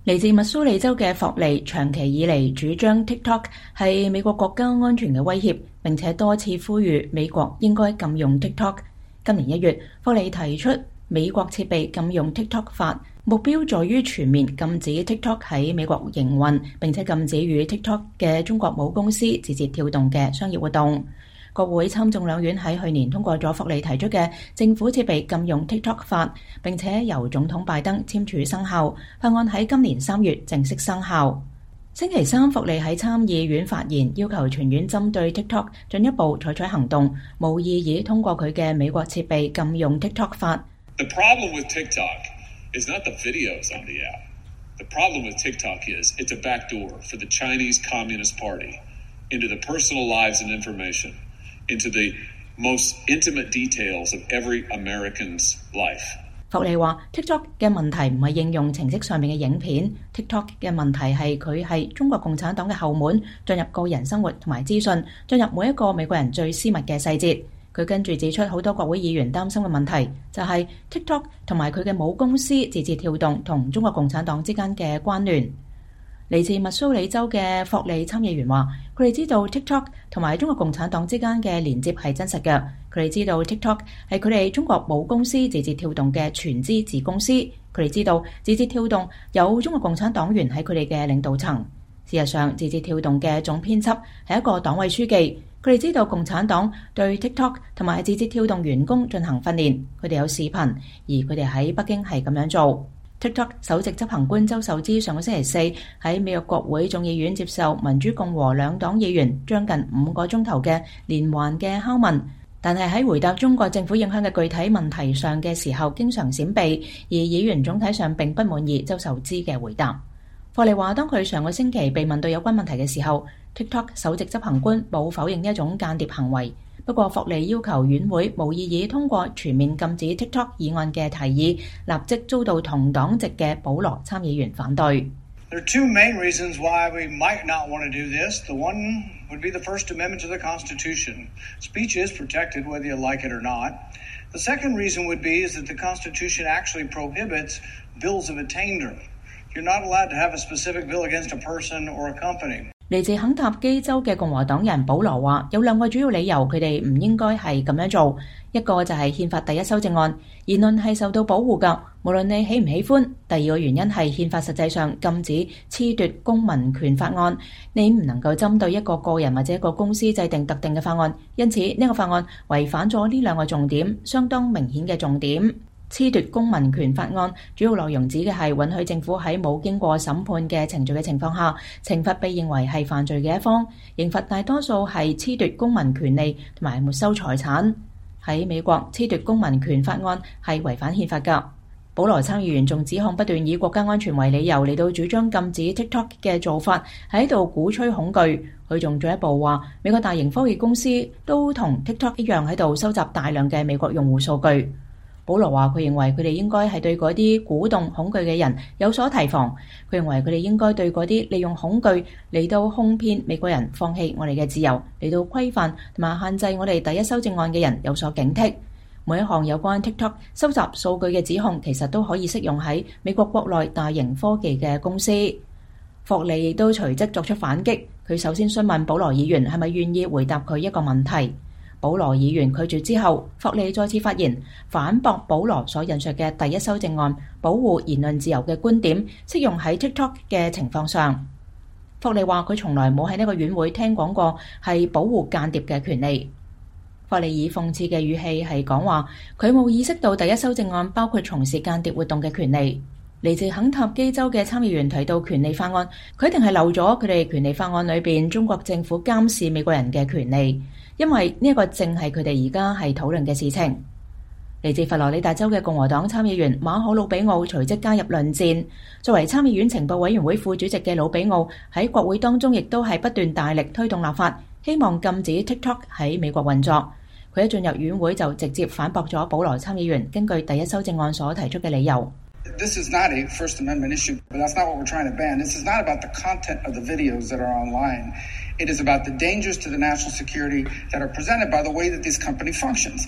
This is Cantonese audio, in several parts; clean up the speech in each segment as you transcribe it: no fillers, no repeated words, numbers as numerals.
嚟自密蘇里州嘅霍利長期以嚟主張 TikTok 係美國國家安全嘅威脅，並且多次呼籲美國應該禁用 TikTok。今年1月，霍利提出美國設備禁用 TikTok 法，目標在於全面禁止 TikTok 喺美國營運，並且禁止與 TikTok 嘅中國母公司字節跳動嘅商業活動。國會參眾兩院喺去年通過咗霍利提出嘅政府設備禁用 TikTok 法，並且由總統拜登簽署生效。法案喺今年3月正式生效。星期三，霍利喺參議院發言，要求全院針對 TikTok 進一步採取行動，無異議通過佢嘅美國設備禁用 TikTok 法。 The problem with TikTok is not the videos on the app. The problem with TikTok is it's a backdoor for the Chinese Communist Party into the personal lives and information.Into the most intimate details of every American's life. 霍利話 TikTok 嘅問題唔係應用程式上面嘅影片 ，TikTok 嘅問題係佢係中國共產黨嘅後門，進入個人生活同埋資訊，進入每一個美國人最私密嘅細節。佢跟住指出好多國會議員擔心嘅問題，就係 TikTok 同埋佢嘅母公司字節跳動同中國共產黨之間嘅關聯。嚟自密蘇里州嘅霍利參議員話：佢哋知道 TikTok 同埋中國共產黨之間嘅連接係真實嘅。佢哋知道 TikTok 係佢哋中國母公司字節跳動嘅全資子公司。佢哋知道字節跳動有中國共產黨員喺佢哋嘅領導層。事實上，字節跳動嘅總編輯係一個黨委書記。佢哋知道共產黨對 TikTok 同埋字節跳動員工進行訓練。佢哋有視頻，而佢哋喺北京係咁樣做。TikTok 首席執行官周受資上個星期四喺美國國會眾議院接受民主共和兩黨議員將近5個鐘頭嘅連環嘅拷問，但係喺回答中國政府影響嘅具體問題上嘅時候經常閃避，而議員總體上並不滿意周受資嘅回答。霍利話當佢上個星期被問到有關問題嘅時候， TikTok 首席執行官冇否認一種間諜行為。不過霍利要求院會無異議通過全面禁止 TikTok 議案嘅提議，立即遭到同黨籍嘅保羅參議員反對。 There are two main reasons why we might not want to do this. The one would be the First Amendment to the Constitution. Speech is protected whether you like it or not. The second reason would be is that the Constitution actually prohibits bills of attainder. You're not allowed to have a specific bill against a person or a company. 嚟自肯塔基州嘅共和黨人保羅話：有兩個主要理由，佢哋唔應該係咁樣做。一個就係憲法第一修正案，言論係受到保護㗎，無論你喜唔喜歡。第二個原因係憲法實際上禁止褫奪公民權法案，你唔能夠針對一個個人或者一個公司制定特定嘅法案。因此呢個法案違反咗呢兩個重點，相當明顯嘅重點。褫奪公民權法案主要內容指嘅係允許政府喺冇經過審判嘅程序嘅情況下，懲罰被認為係犯罪嘅一方。刑罰大多數係褫奪公民權利同埋沒收財產。喺美國，褫奪公民權法案係違反憲法㗎。保羅參議員仲指控不斷以國家安全為理由嚟到主張禁止 TikTok 嘅做法喺度鼓吹恐懼。佢仲進一步話，美國大型科技公司都同 TikTok 一樣喺度收集大量嘅美國用戶數據。保羅話：佢認為佢哋應該係對嗰啲鼓動恐懼嘅人有所提防。佢認為佢哋應該對嗰啲利用恐懼嚟到哄騙美國人放棄我哋嘅自由，嚟到規範同埋限制我哋第一修正案嘅人有所警惕。每一項有關 TikTok 收集數據嘅指控，其實都可以適用喺美國國內大型科技嘅公司。霍利亦都隨即作出反擊。佢首先詢問保羅議員係咪願意回答佢一個問題。保羅議員拒絕之後，霍利再次發言，反駁保羅所引述嘅第一修正案保護言論自由嘅觀點適用喺 TikTok 嘅情況上。霍利話佢從來冇喺呢個院會聽講過係保護間諜嘅權利。霍利以諷刺嘅語氣係講話，佢冇意識到第一修正案包括從事間諜活動嘅權利。嚟自肯塔基州嘅參議員提到權利法案，佢一定係漏咗佢哋權利法案裏邊中國政府監視美國人嘅權利。因為呢一個正係佢哋而家係討論嘅事情。嚟自佛羅里達州嘅共和黨參議員馬可魯比奧隨即加入論戰。作為參議院情報委員會副主席嘅魯比奧喺國會當中亦都係不斷大力推動立法，希望禁止 TikTok 喺美國運作。佢一進入院會就直接反駁咗保羅參議員根據第一修正案所提出嘅理由。 This is not a First Amendment issue, but that's not what we're trying to ban. This is not about the content of the videos that are online. It is about the dangers to the national security that are presented by the way that this company functions.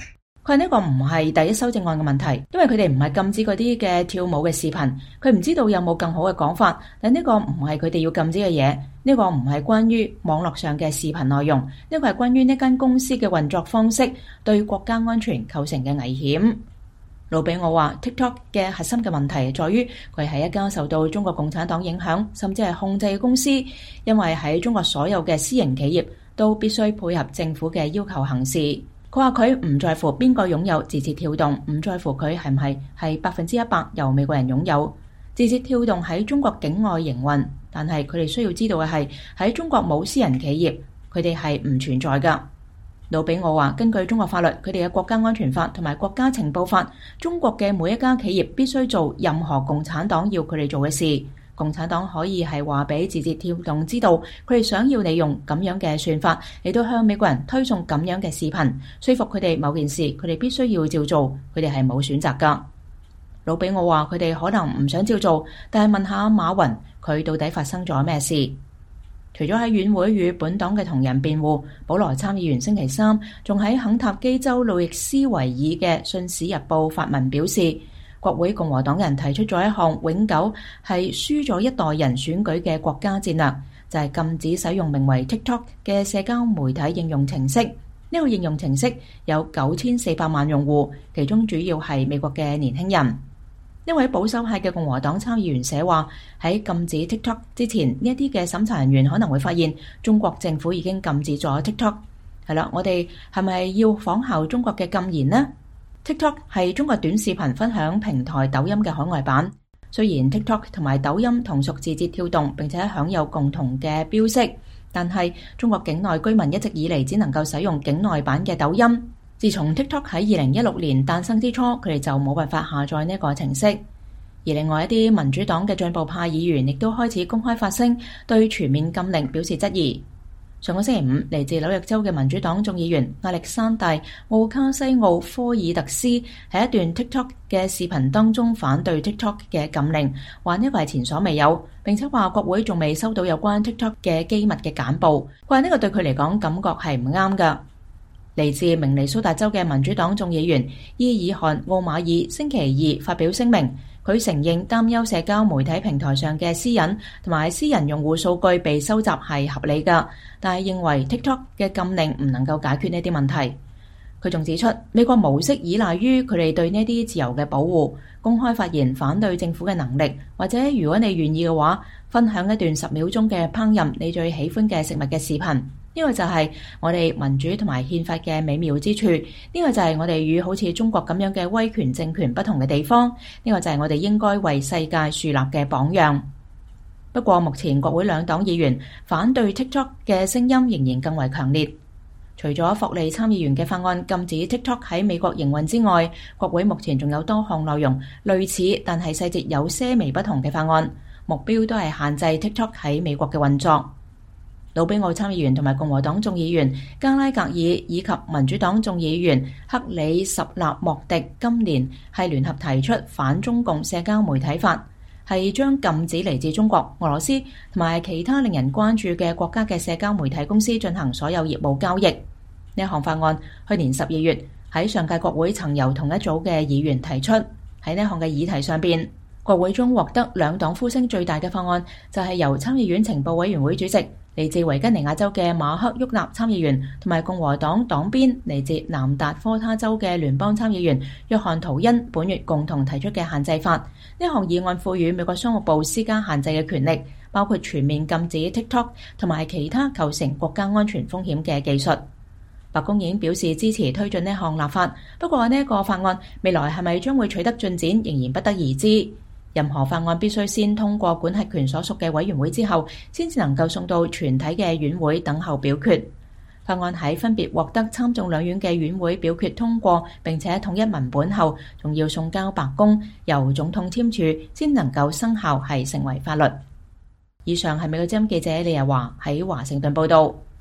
佢話呢個唔係第一修正案嘅問題，因為佢哋唔係禁止嗰啲嘅跳舞嘅視頻，佢唔知道有冇更好嘅講法，但呢個唔係佢哋要禁止嘅嘢，呢個唔係關於網絡上嘅視頻內容，呢個係關於呢間公司嘅運作方式對國家安全構成嘅危險。魯比奧話 TikTok 嘅核心嘅問題在於佢係一間受到中國共產黨影響甚至係控制嘅公司，因為喺中國所有嘅私營企業都必須配合政府嘅要求行事。佢話佢唔在乎邊個擁有字節跳動，唔在乎佢係唔係100%由美國人擁有。字節跳動喺中國境外營運，但係佢哋需要知道嘅係喺中國冇私人企業，佢哋係唔存在㗎。魯比奧話，根據中國法律，佢哋嘅國家安全法同埋國家情報法，中國嘅每一家企業必須做任何共產黨要佢哋做嘅事。共產黨可以係話俾字節跳動知道，佢哋想要利用咁樣嘅算法嚟到向美國人推送咁樣嘅視頻，說服佢哋某件事，佢哋必須要照做，佢哋係冇選擇噶。魯比奧話佢哋可能唔想照做，但係問下馬雲，佢到底發生咗咩事？除咗喺院會與本黨嘅同仁辯護，保羅參議員星期三仲喺肯塔基州路易斯維爾嘅《信使日報》發文表示，國會共和黨人提出咗一項永久係輸咗一代人選舉嘅國家戰略，就係禁止使用名為 TikTok 嘅社交媒體應用程式。呢個應用程式有9400萬用戶，其中主要係美國嘅年輕人。一位保守派嘅共和黨參議員寫話，喺禁止 TikTok 之前，呢一啲嘅審查人員可能會發現中國政府已經禁止咗 TikTok。係啦，我哋係咪要仿效中國嘅禁言呢？TikTok 係中國短視頻分享平台抖音嘅海外版。雖然 TikTok 同埋抖音同屬字節跳動，並且享有共同嘅標識，但係中國境內居民一直以嚟只能夠使用境內版嘅抖音。自從 TikTok 喺2016年誕生之初，佢哋就冇辦法下載呢個程式。而另外一啲民主黨嘅進步派議員亦都開始公開發聲，對全面禁令表示質疑。上個星期五，嚟自紐約州嘅民主黨眾議員亞歷山大·奧卡西奧科爾特斯喺一段 TikTok 嘅視頻當中反對 TikTok 嘅禁令，話呢個係前所未有，並且話國會仲未收到有關 TikTok 嘅機密嘅簡報。佢話呢個對佢嚟講感覺係唔啱㗎。嚟自明尼蘇達州嘅民主黨眾議員伊爾汗·奧馬爾星期二發表聲明，佢承認擔憂社交媒體平台上嘅私隱同埋私人用戶數據被收集係合理㗎，但係認為 TikTok 嘅禁令唔能夠解決呢啲問題。佢仲指出，美國模式依賴於佢哋對呢啲自由嘅保護，公開發言反對政府嘅能力，或者如果你願意嘅話，分享一段10秒鐘嘅烹飪你最喜歡嘅食物嘅視頻。呢個就係我哋民主同埋憲法嘅美妙之處，呢個就係我哋與好似中國咁樣嘅威權政權不同嘅地方，呢個就係我哋應該為世界樹立嘅榜樣。不過目前國會兩黨議員反對 TikTok 嘅聲音仍然更為強烈。除咗霍利參議員嘅法案禁止 TikTok 喺美國營運之外，國會目前仲有多項內容類似但係細節有些微不同嘅法案，目標都係限制 TikTok 喺美國嘅運作。魯比奧參議員同埋共和黨眾議員加拉格爾以及民主黨眾議員克里什納莫迪今年係聯合提出反中共社交媒體法，係將禁止嚟自中國、俄羅斯同埋其他令人關注嘅國家嘅社交媒體公司進行所有業務交易。呢項法案去年12月喺上屆國會曾由同一組嘅議員提出。喺呢項嘅議題上邊，國會中獲得兩黨呼聲最大嘅法案就係由參議院情報委員會主席嚟自維吉尼亞州嘅馬克沃納參議員同埋共和黨黨鞭嚟自南達科他州嘅聯邦參議員約翰圖恩本月共同提出嘅限制法。呢項議案賦予美國商務部施加限制嘅權力，包括全面禁止 TikTok 同埋其他構成國家安全風險嘅技術。白宮已經表示支持推進呢項立法，不過呢個法案未來係咪將會取得進展，仍然不得而知。任何法案必須先通過管轄權所屬嘅委員會之後，先至能夠送到全體嘅院會等候表決。法案喺分別獲得參眾兩院嘅院會表決通過並且統一文本後，仲要送交白宮由總統簽署，先能夠生效係成為法律。以上係美國之音記者李日華喺華盛頓報道。